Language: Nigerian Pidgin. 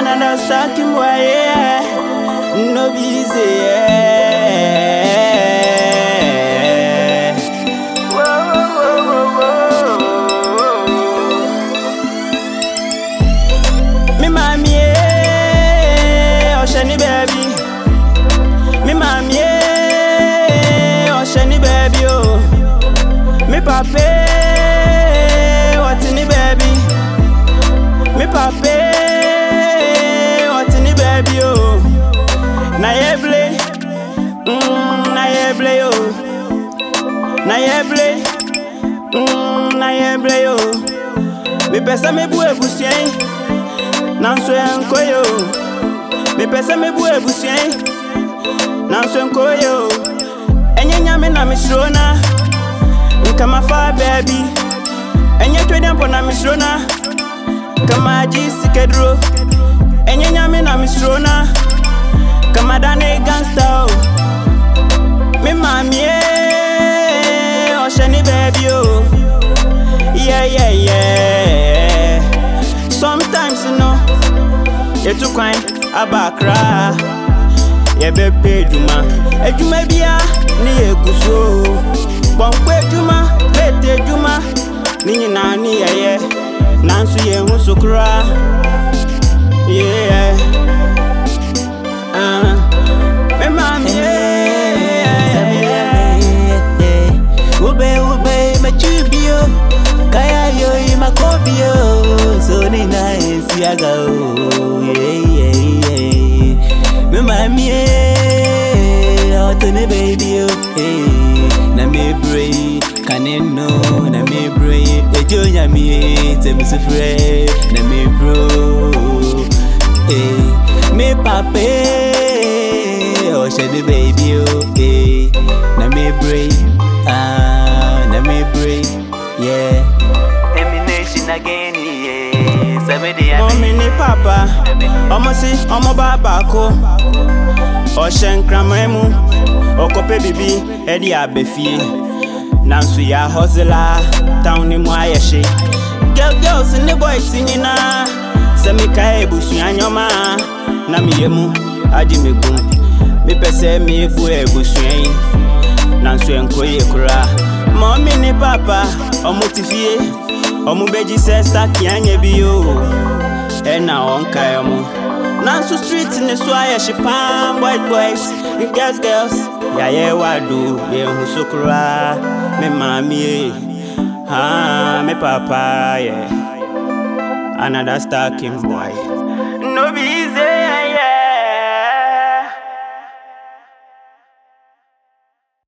Another stacking boy, yeah. No busy, yeah. Me mommy, yeah, Oshani baby. Me mommy, yeah, Oshani baby, oh. Me papa, what's in the baby? Me papa, what's in the baby, oh. Na yeble, na yeble, oh. Na yeble, na yeble, oh. Me pesa me bue busien, nanso enkoyo. Me pesa me bue busien, nanso enkoyo. Enye nyame na misrona, nkama fa baby. Enye twede mpo na misrona, kama jisi kedro. Enye nyame na misrona, kama dane gangsta, oh. Me mommy, yeah, Oshani baby, oh. Yeah, yeah, yeah. Sometimes, you know, you too kind, abakra. Yeah, baby, Juma. Ejuma bia, ni ekuso. Bonkwe Juma, bete Juma. Ni nani, yeah. Nansu ye husukra. Yeah. Me mommy, Ube, machubio. Kaya yo imakobio. So ni nice yaga, yeah. Me mommy, otone baby, oh, hey. Na me bray, kaneno, na me bray. Ejo nyami, temisufre, na me bro, hey. Me pape, Oshani baby, oh, hey. Na me bray, na me bray, yeah. Emination again, yeah. mommy ni papa, omo si, omo baba ko. Oshen kramemu, okope bibi, edi abefie. Nansu ya hustler, town ni mwayeshi. Girls and the boys nyina, semika ebusu anyoma. Na miyemu, aji megum. Mi pese mi ebu ebusu yin. Nansu enkoye kura. Mommy ni papa, omo tifie. Omo beji sesta kianye biyo. Ena onka yomo. Nansu street ni swaya shipam. White boys, girls. Ya ye wadu, ye husukura. Me mami, me papa, yeah. Another stacking boy.